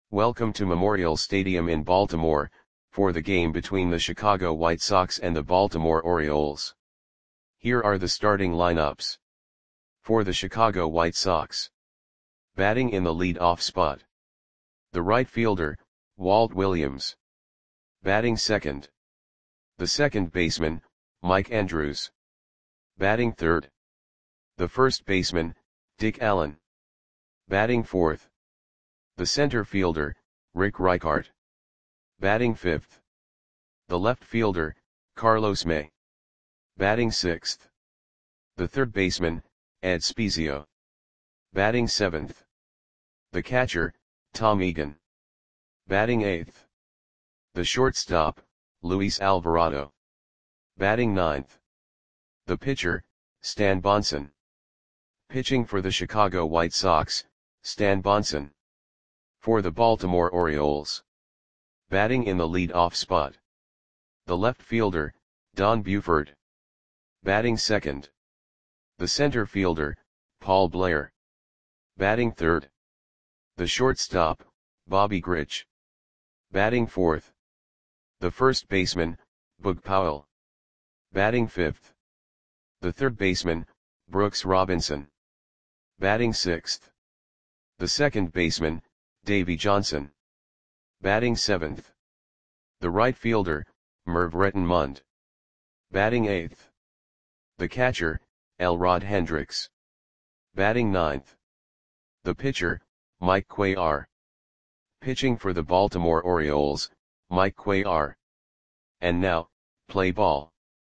Welcome to Memorial Stadium in Baltimore, for the game between the Chicago White Sox and the Baltimore Orioles. Here are the starting lineups. For the Chicago White Sox. Batting in the lead-off spot. The right fielder, Walt Williams. Batting second. The second baseman, Mike Andrews. Batting third. The first baseman, Dick Allen. Batting fourth. The center fielder, Rick Reichart. Batting fifth. The left fielder, Carlos May. Batting sixth. The third baseman, Ed Spiezio. Batting seventh. The catcher, Tom Egan. Batting eighth. The shortstop, Luis Alvarado. Batting ninth. The pitcher, Stan Bonson. Pitching for the Chicago White Sox, Stan Bonson. For the Baltimore Orioles. Batting in the lead-off spot. The left fielder, Don Buford. Batting second. The center fielder, Paul Blair. Batting third. The shortstop, Bobby Grich. Batting fourth. The first baseman, Boog Powell. Batting fifth. The third baseman, Brooks Robinson. Batting sixth. The second baseman, Davey Johnson. Batting seventh. The right fielder, Merv Rettenmund. Batting eighth. The catcher, Elrod Hendricks. Batting ninth. The pitcher, Mike Cuellar. Pitching for the Baltimore Orioles, Mike Cuellar. And now, play ball.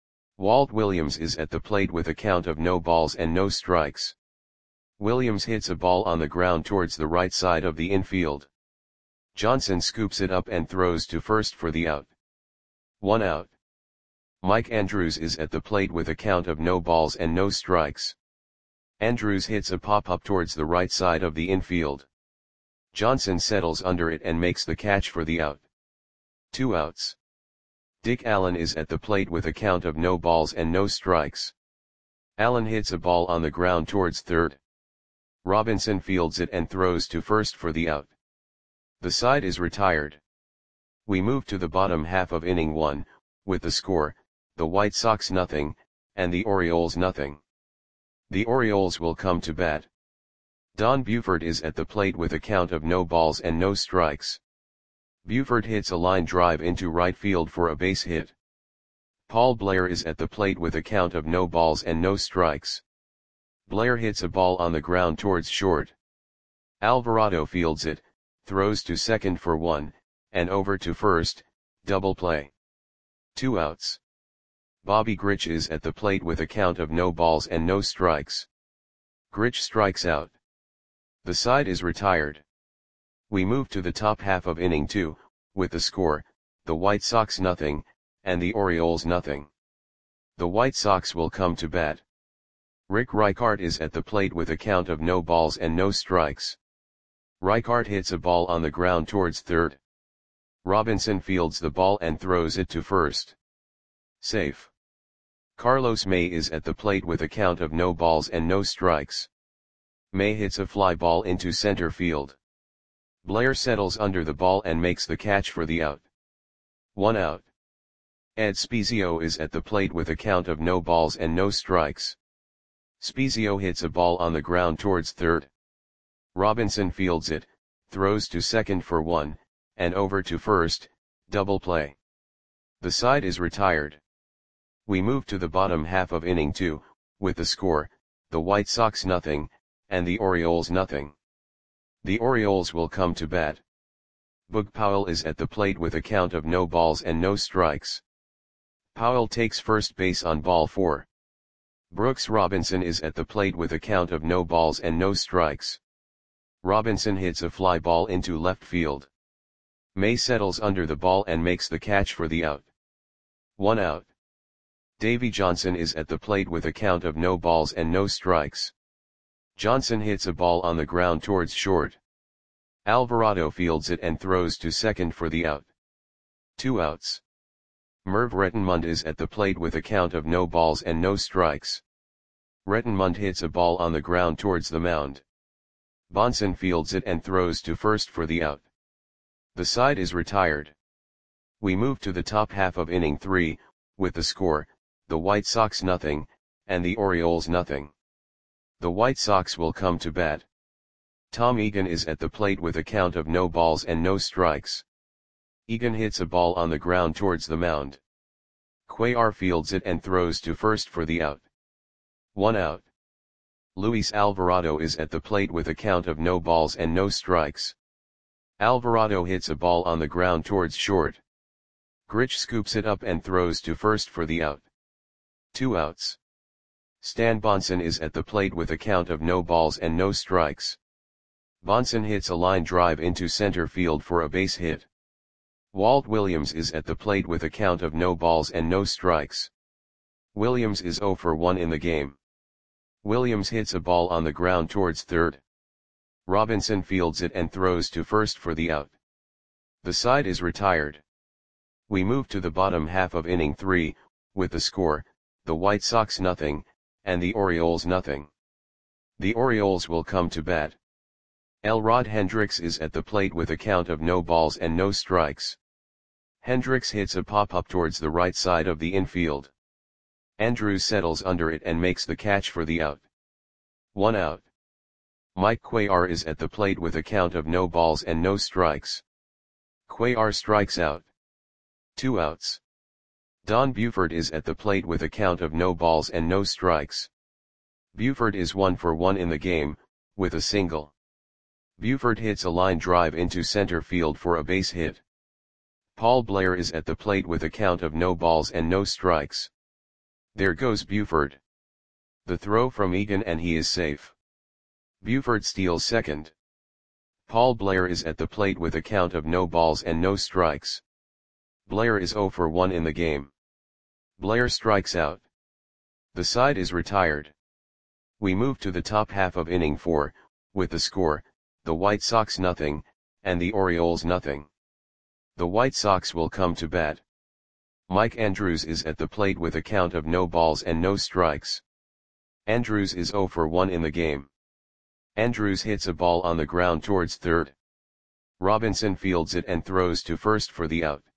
Walt Williams is at the plate with a count of no balls and no strikes. Williams hits a ball on the ground towards the right side of the infield. Johnson scoops it up and throws to first for the out. 1 out. Mike Andrews is at the plate with a count of no balls and no strikes. Andrews hits a pop-up towards the right side of the infield. Johnson settles under it and makes the catch for the out. 2 outs. Dick Allen is at the plate with a count of no balls and no strikes. Allen hits a ball on the ground towards third. Robinson fields it and throws to first for the out. The side is retired. We move to the bottom half of inning 1, with the score, the White Sox 0, and the Orioles 0. The Orioles will come to bat. Don Buford is at the plate with a count of no balls and no strikes. Buford hits a line drive into right field for a base hit. Paul Blair is at the plate with a count of no balls and no strikes. Blair hits a ball on the ground towards short. Alvarado fields it, throws to second for 1, and over to first, double play. 2 outs. Bobby Grich is at the plate with a count of no balls and no strikes. Grich strikes out. The side is retired. We move to the top half of inning 2, with the score, the White Sox 0, and the Orioles 0. The White Sox will come to bat. Rick Reichart is at the plate with a count of no balls and no strikes. Reichart hits a ball on the ground towards third. Robinson fields the ball and throws it to first. Safe. Carlos May is at the plate with a count of no balls and no strikes. May hits a fly ball into center field. Blair settles under the ball and makes the catch for the out. 1 out. Ed Spiezio is at the plate with a count of no balls and no strikes. Spiezio hits a ball on the ground towards third. Robinson fields it, throws to second for 1, and over to first, double play. The side is retired. We move to the bottom half of inning 2, with the score, the White Sox 0, and the Orioles 0. The Orioles will come to bat. Boog Powell is at the plate with a count of no balls and no strikes. Powell takes first base on ball 4. Brooks Robinson is at the plate with a count of no balls and no strikes. Robinson hits a fly ball into left field. May settles under the ball and makes the catch for the out. 1 out. Davey Johnson is at the plate with a count of no balls and no strikes. Johnson hits a ball on the ground towards short. Alvarado fields it and throws to second for the out. 2 outs. Merv Rettenmund is at the plate with a count of no balls and no strikes. Rettenmund hits a ball on the ground towards the mound. Bonson fields it and throws to first for the out. The side is retired. We move to the top half of inning 3, with the score, the White Sox nothing, and the Orioles nothing. The White Sox will come to bat. Tom Egan is at the plate with a count of no balls and no strikes. Egan hits a ball on the ground towards the mound. Cuellar fields it and throws to first for the out. 1 out. Luis Alvarado is at the plate with a count of no balls and no strikes. Alvarado hits a ball on the ground towards short. Grich scoops it up and throws to first for the out. 2 outs. Stan Bonson is at the plate with a count of no balls and no strikes. Bonson hits a line drive into center field for a base hit. Walt Williams is at the plate with a count of no balls and no strikes. Williams is 0 for 1 in the game. Williams hits a ball on the ground towards third. Robinson fields it and throws to first for the out. The side is retired. We move to the bottom half of inning 3, with the score, the White Sox nothing, and the Orioles nothing. The Orioles will come to bat. Elrod Hendricks is at the plate with a count of no balls and no strikes. Hendricks hits a pop-up towards the right side of the infield. Andrews settles under it and makes the catch for the out. 1 out. Mike Cuellar is at the plate with a count of no balls and no strikes. Cuellar strikes out. 2 outs. Don Buford is at the plate with a count of no balls and no strikes. Buford is 1 for 1 in the game, with a single. Buford hits a line drive into center field for a base hit. Paul Blair is at the plate with a count of no balls and no strikes. There goes Buford. The throw from Egan and he is safe. Buford steals second. Paul Blair is at the plate with a count of no balls and no strikes. Blair is 0 for 1 in the game. Blair strikes out. The side is retired. We move to the top half of inning 4, with the score, the White Sox nothing, and the Orioles nothing. The White Sox will come to bat. Mike Andrews is at the plate with a count of no balls and no strikes. Andrews is 0 for 1 in the game. Andrews hits a ball on the ground towards third. Robinson fields it and throws to first for the out.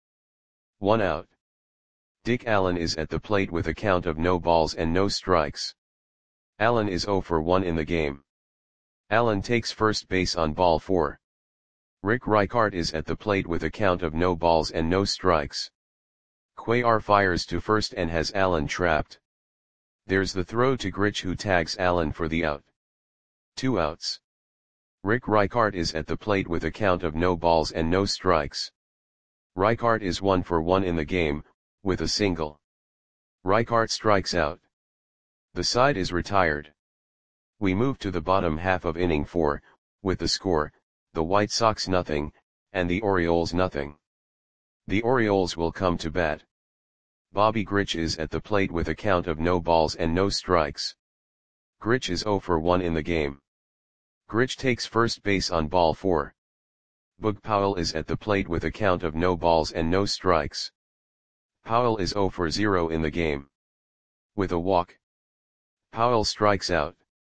1 out. Dick Allen is at the plate with a count of no balls and no strikes. Allen is 0 for 1 in the game. Allen takes first base on ball 4. Rick Reichart is at the plate with a count of no balls and no strikes. Cuellar fires to first and has Allen trapped. There's the throw to Grich who tags Allen for the out. 2 outs. Rick Reichart is at the plate with a count of no balls and no strikes. Reichart is 1 for 1 in the game, with a single. Reichart strikes out. The side is retired. We move to the bottom half of inning 4, with the score, the White Sox nothing, and the Orioles nothing. The Orioles will come to bat. Bobby Grich is at the plate with a count of no balls and no strikes. Grich is 0 for 1 in the game. Grich takes first base on ball 4. Boog Powell is at the plate with a count of no balls and no strikes. Powell is 0 for 0 in the game. With a walk, Powell strikes out.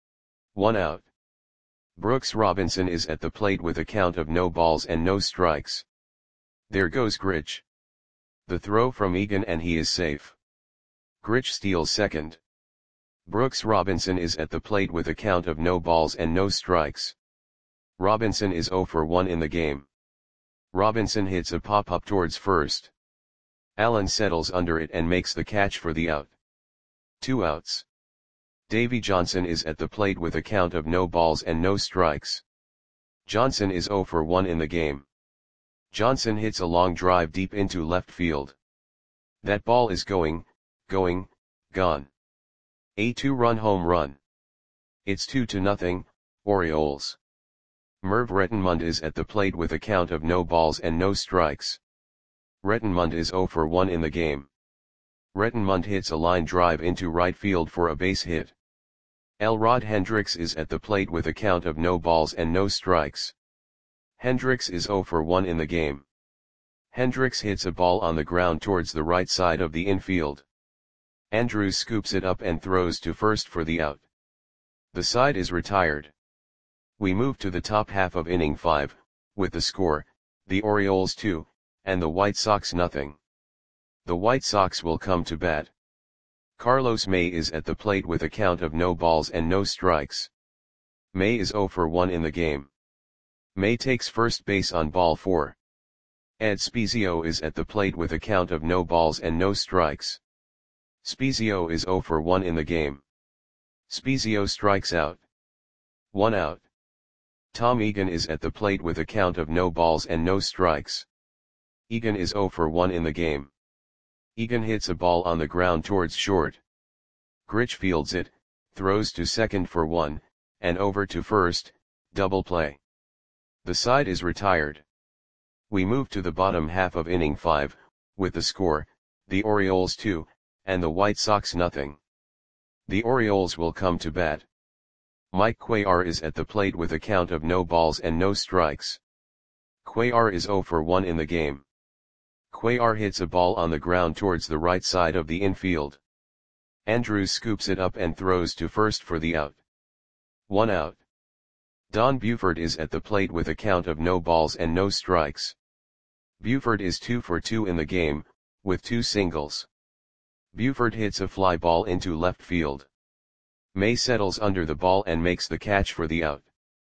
1 out. Brooks Robinson is at the plate with a count of no balls and no strikes. There goes Grich. The throw from Egan and he is safe. Grich steals second. Brooks Robinson is at the plate with a count of no balls and no strikes. Robinson is 0 for 1 in the game. Robinson hits a pop-up towards first. Allen settles under it and makes the catch for the out. 2 outs. Davy Johnson is at the plate with a count of no balls and no strikes. Johnson is 0 for 1 in the game. Johnson hits a long drive deep into left field. That ball is gone. A 2-run home run. It's 2-0, Orioles. Merv Rettenmund is at the plate with a count of no balls and no strikes. Rettenmund is 0 for 1 in the game. Rettenmund hits a line drive into right field for a base hit. Elrod Hendricks is at the plate with a count of no balls and no strikes. Hendricks is 0 for 1 in the game. Hendricks hits a ball on the ground towards the right side of the infield. Andrews scoops it up and throws to first for the out. The side is retired. We move to the top half of inning 5, with the score, the Orioles 2, and the White Sox nothing. The White Sox will come to bat. Carlos May is at the plate with a count of no balls and no strikes. May is 0 for 1 in the game. May takes first base on ball 4. Ed Spezio is at the plate with a count of no balls and no strikes. Spezio is 0 for 1 in the game. Spezio strikes out. 1 out. Tom Egan is at the plate with a count of no balls and no strikes. Egan is 0 for 1 in the game. Egan hits a ball on the ground towards short. Grich fields it, throws to second for 1, and over to first, double play. The side is retired. We move to the bottom half of inning 5, with the score, the Orioles 2, and the White Sox nothing. The Orioles will come to bat. Mike Cuellar is at the plate with a count of no balls and no strikes. Cuellar is 0 for 1 in the game. Cuellar hits a ball on the ground towards the right side of the infield. Andrews scoops it up and throws to first for the out. 1 out. Don Buford is at the plate with a count of no balls and no strikes. Buford is 2 for 2 in the game, with 2 singles. Buford hits a fly ball into left field. May settles under the ball and makes the catch for the out.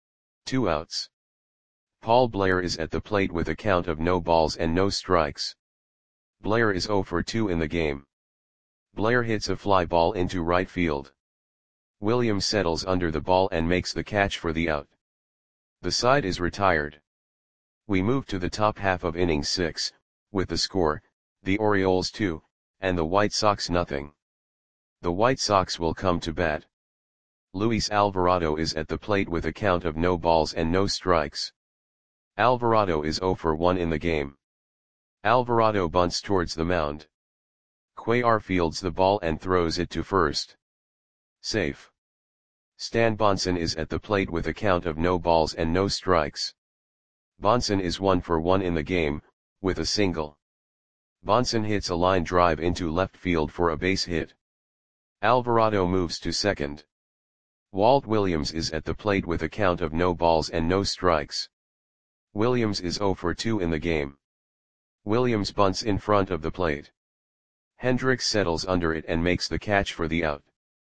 2 outs. Paul Blair is at the plate with a count of no balls and no strikes. Blair is 0 for 2 in the game. Blair hits a fly ball into right field. Williams settles under the ball and makes the catch for the out. The side is retired. We move to the top half of inning 6, with the score, the Orioles 2, and the White Sox nothing. The White Sox will come to bat. Luis Alvarado is at the plate with a count of no balls and no strikes. Alvarado is 0 for 1 in the game. Alvarado bunts towards the mound. Cuellar fields the ball and throws it to first. Safe. Stan Bonson is at the plate with a count of no balls and no strikes. Bonson is 1 for 1 in the game, with a single. Bonson hits a line drive into left field for a base hit. Alvarado moves to second. Walt Williams is at the plate with a count of no balls and no strikes. Williams is 0 for 2 in the game. Williams bunts in front of the plate. Hendricks settles under it and makes the catch for the out.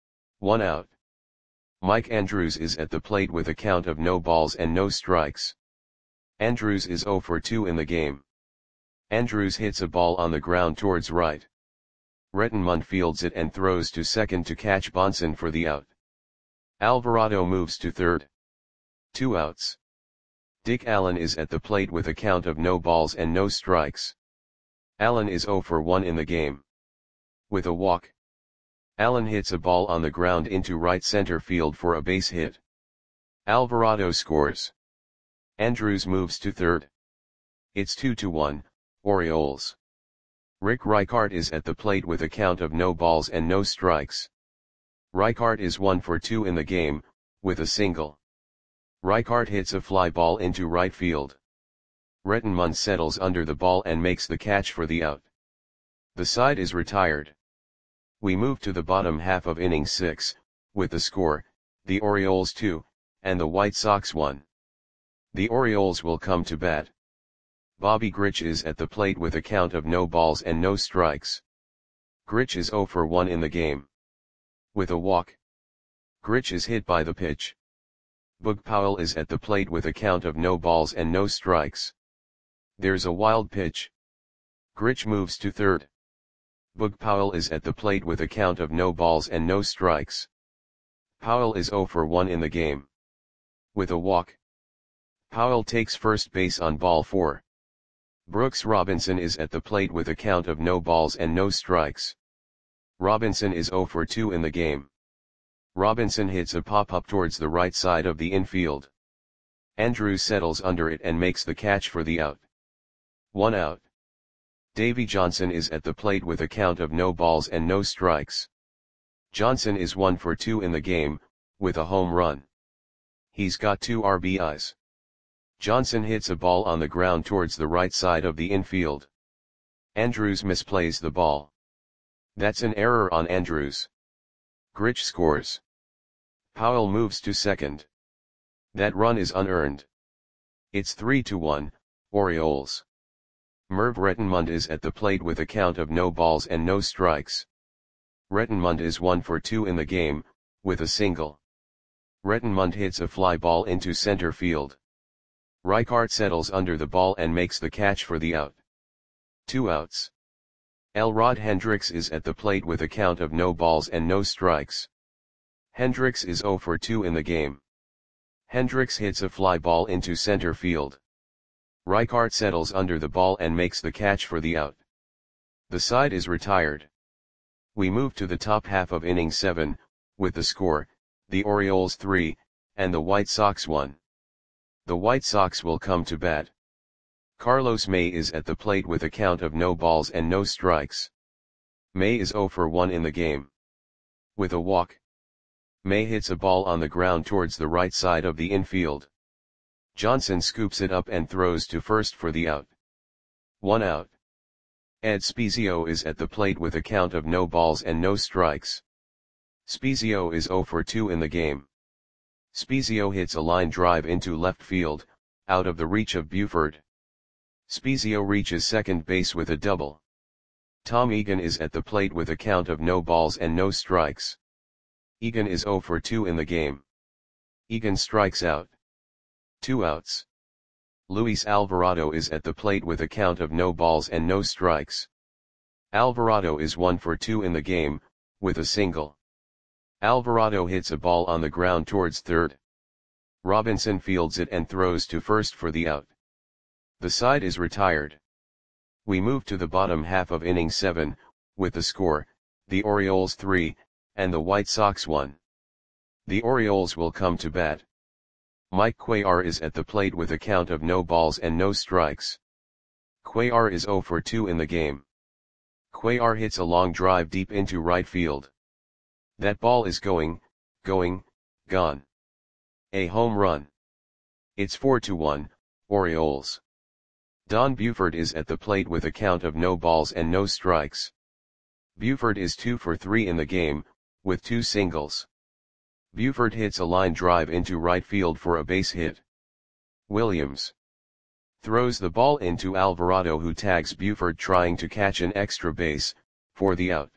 1 out. Mike Andrews is at the plate with a count of no balls and no strikes. Andrews is 0 for 2 in the game. Andrews hits a ball on the ground towards right. Rettenmund fields it and throws to second to catch Bonson for the out. Alvarado moves to third. 2 outs. Dick Allen is at the plate with a count of no balls and no strikes. Allen is 0 for 1 in the game. With a walk. Allen hits a ball on the ground into right center field for a base hit. Alvarado scores. Andrews moves to third. It's 2-1, Orioles. Rick Reichart is at the plate with a count of no balls and no strikes. Reichart is 1 for 2 in the game, with a single. Reichart hits a fly ball into right field. Rettenmund settles under the ball and makes the catch for the out. The side is retired. We move to the bottom half of inning 6, with the score, the Orioles 2, and the White Sox 1. The Orioles will come to bat. Bobby Grich is at the plate with a count of no balls and no strikes. Grich is 0 for 1 in the game. With a walk. Grich is hit by the pitch. Boog Powell is at the plate with a count of no balls and no strikes. There's a wild pitch. Grich moves to third. Boog Powell is at the plate with a count of no balls and no strikes. Powell is 0 for 1 in the game. With a walk. Powell takes first base on ball 4. Brooks Robinson is at the plate with a count of no balls and no strikes. Robinson is 0 for 2 in the game. Robinson hits a pop-up towards the right side of the infield. Andrews settles under it and makes the catch for the out. 1 out. Davy Johnson is at the plate with a count of no balls and no strikes. Johnson is 1 for 2 in the game, with a home run. He's got 2 RBIs. Johnson hits a ball on the ground towards the right side of the infield. Andrews misplays the ball. That's an error on Andrews. Grich scores. Powell moves to second. That run is unearned. It's 3-1, Orioles. Merv Rettenmund is at the plate with a count of no balls and no strikes. Rettenmund is 1 for 2 in the game, with a single. Rettenmund hits a fly ball into center field. Reichart settles under the ball and makes the catch for the out. 2 outs. Elrod Hendricks is at the plate with a count of no balls and no strikes. Hendricks is 0 for 2 in the game. Hendricks hits a fly ball into center field. Reichart settles under the ball and makes the catch for the out. The side is retired. We move to the top half of inning 7, with the score, the Orioles 3, and the White Sox 1. The White Sox will come to bat. Carlos May is at the plate with a count of no balls and no strikes. May is 0 for 1 in the game. With a walk, May hits a ball on the ground towards the right side of the infield. Johnson scoops it up and throws to first for the out. 1 out. Ed Spezio is at the plate with a count of no balls and no strikes. Spezio is 0 for 2 in the game. Spezio hits a line drive into left field, out of the reach of Buford. Spezio reaches second base with a double. Tom Egan is at the plate with a count of no balls and no strikes. Egan is 0 for 2 in the game. Egan strikes out. 2 outs. Luis Alvarado is at the plate with a count of no balls and no strikes. Alvarado is 1 for 2 in the game, with a single. Alvarado hits a ball on the ground towards third. Robinson fields it and throws to first for the out. The side is retired. We move to the bottom half of inning 7, with the score, the Orioles 3, and the White Sox 1. The Orioles will come to bat. Mike Cuellar is at the plate with a count of no balls and no strikes. Cuellar is 0 for 2 in the game. Cuellar hits a long drive deep into right field. That ball is gone. A home run. It's 4-1, Orioles. Don Buford is at the plate with a count of no balls and no strikes. Buford is 2 for 3 in the game, with 2 singles. Buford hits a line drive into right field for a base hit. Williams throws the ball into Alvarado, who tags Buford trying to catch an extra base, for the out.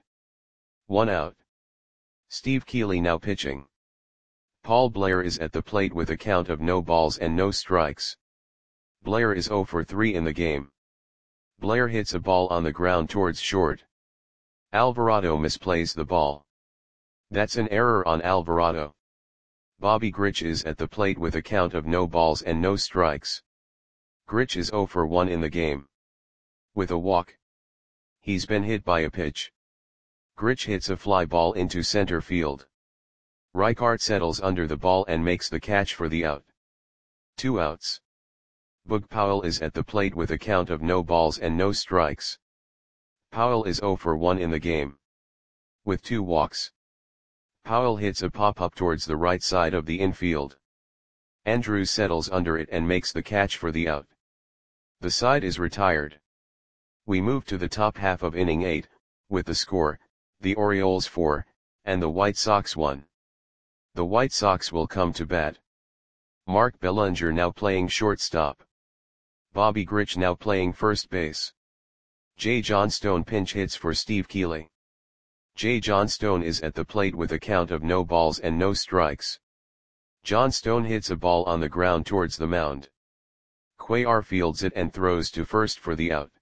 1 out. Steve Keeley now pitching. Paul Blair is at the plate with a count of no balls and no strikes. Blair is 0 for 3 in the game. Blair hits a ball on the ground towards short. Alvarado misplays the ball. That's an error on Alvarado. Bobby Grich is at the plate with a count of no balls and no strikes. Grich is 0 for 1 in the game. With a walk. He's been hit by a pitch. Grich hits a fly ball into center field. Reichart settles under the ball and makes the catch for the out. 2 outs. Boog Powell is at the plate with a count of no balls and no strikes. Powell is 0 for 1 in the game. With 2 walks. Powell hits a pop-up towards the right side of the infield. Andrews settles under it and makes the catch for the out. The side is retired. We move to the top half of inning 8, with the score, the Orioles 4, and the White Sox 1. The White Sox will come to bat. Mark Bellinger now playing shortstop. Bobby Grich now playing first base. Jay Johnstone pinch hits for Steve Keeley. Jay Johnstone is at the plate with a count of no balls and no strikes. Johnstone hits a ball on the ground towards the mound. Cuellar fields it and throws to first for the out.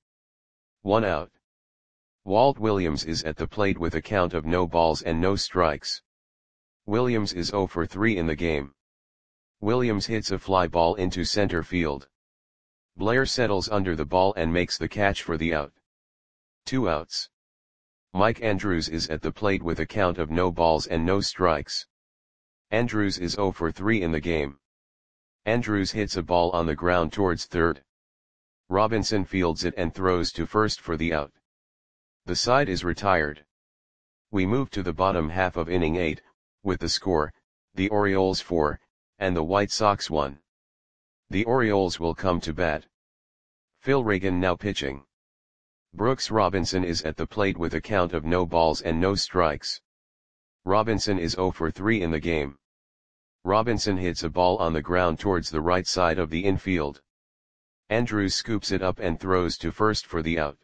1 out. Walt Williams is at the plate with a count of no balls and no strikes. Williams is 0 for 3 in the game. Williams hits a fly ball into center field. Blair settles under the ball and makes the catch for the out. 2 outs. Mike Andrews is at the plate with a count of no balls and no strikes. Andrews is 0 for 3 in the game. Andrews hits a ball on the ground towards third. Robinson fields it and throws to first for the out. The side is retired. We move to the bottom half of inning 8, with the score, the Orioles 4, and the White Sox 1. The Orioles will come to bat. Phil Reagan now pitching. Brooks Robinson is at the plate with a count of no balls and no strikes. Robinson is 0 for 3 in the game. Robinson hits a ball on the ground towards the right side of the infield. Andrews scoops it up and throws to first for the out.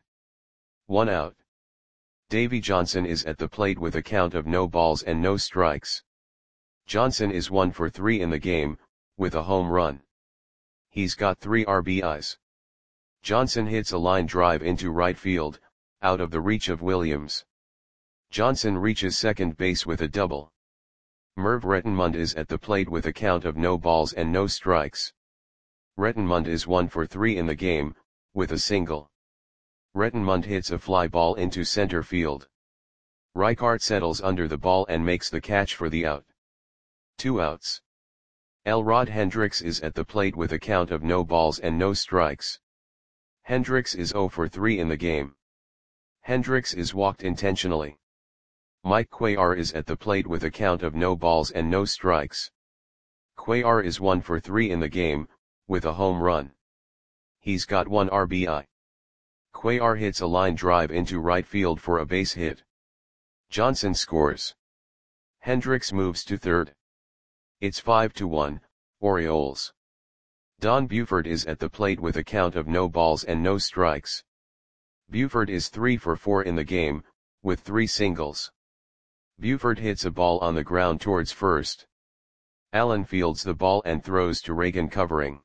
1 out. Davy Johnson is at the plate with a count of no balls and no strikes. Johnson is 1 for 3 in the game, with a home run. He's got 3 RBIs. Johnson hits a line drive into right field, out of the reach of Williams. Johnson reaches second base with a double. Merv Rettenmund is at the plate with a count of no balls and no strikes. Rettenmund is 1 for 3 in the game, with a single. Rettenmund hits a fly ball into center field. Reichart settles under the ball and makes the catch for the out. 2 outs. Elrod Hendricks is at the plate with a count of no balls and no strikes. Hendricks is 0 for 3 in the game. Hendricks is walked intentionally. Mike Cuellar is at the plate with a count of no balls and no strikes. Cuellar is 1 for 3 in the game, with a home run. He's got 1 RBI. Cuellar hits a line drive into right field for a base hit. Johnson scores. Hendricks moves to third. It's 5-1, Orioles. Don Buford is at the plate with a count of no balls and no strikes. Buford is 3 for 4 in the game, with 3 singles. Buford hits a ball on the ground towards first. Allen fields the ball and throws to Reagan covering.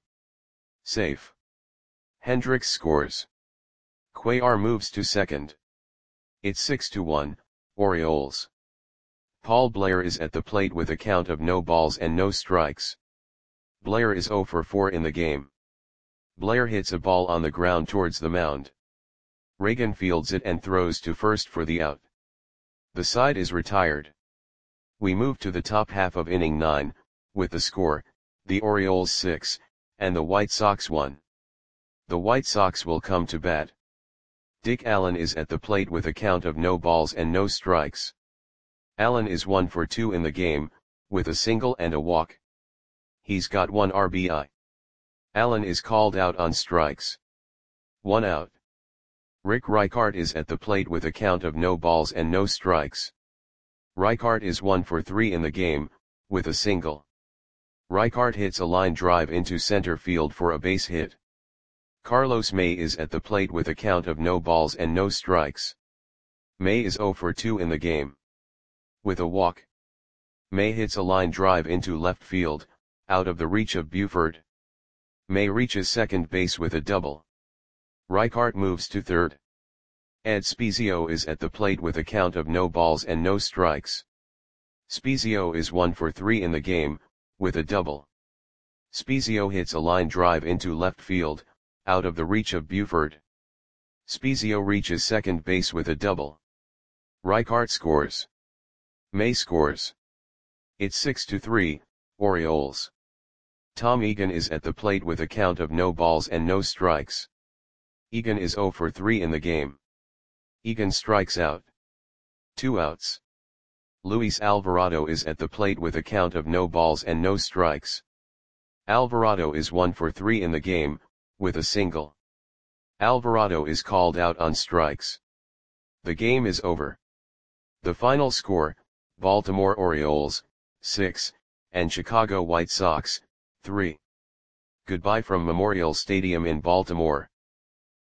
Safe. Hendricks scores. Cuellar moves to second. It's 6-1, Orioles. Paul Blair is at the plate with a count of no balls and no strikes. Blair is 0 for 4 in the game. Blair hits a ball on the ground towards the mound. Reagan fields it and throws to first for the out. The side is retired. We move to the top half of inning 9, with the score, the Orioles 6, and the White Sox 1. The White Sox will come to bat. Dick Allen is at the plate with a count of no balls and no strikes. Allen is 1 for 2 in the game, with a single and a walk. He's got 1 RBI. Allen is called out on strikes. 1 out. Rick Reichart is at the plate with a count of no balls and no strikes. Reichart is 1 for 3 in the game, with a single. Reichart hits a line drive into center field for a base hit. Carlos May is at the plate with a count of no balls and no strikes. May is 0 for 2 in the game. With a walk. May hits a line drive into left field, out of the reach of Buford. May reaches second base with a double. Reichart moves to third. Ed Spezio is at the plate with a count of no balls and no strikes. Spezio is 1 for 3 in the game, with a double. Spezio hits a line drive into left field, out of the reach of Buford. Spezio reaches second base with a double. Reichart scores. May scores. It's 6-3, Orioles. Tom Egan is at the plate with a count of no balls and no strikes. Egan is 0 for 3 in the game. Egan strikes out. 2 outs. Luis Alvarado is at the plate with a count of no balls and no strikes. Alvarado is 1 for 3 in the game, with a single. Alvarado is called out on strikes. The game is over. The final score, Baltimore Orioles, 6, and Chicago White Sox, 3. Goodbye from Memorial Stadium in Baltimore.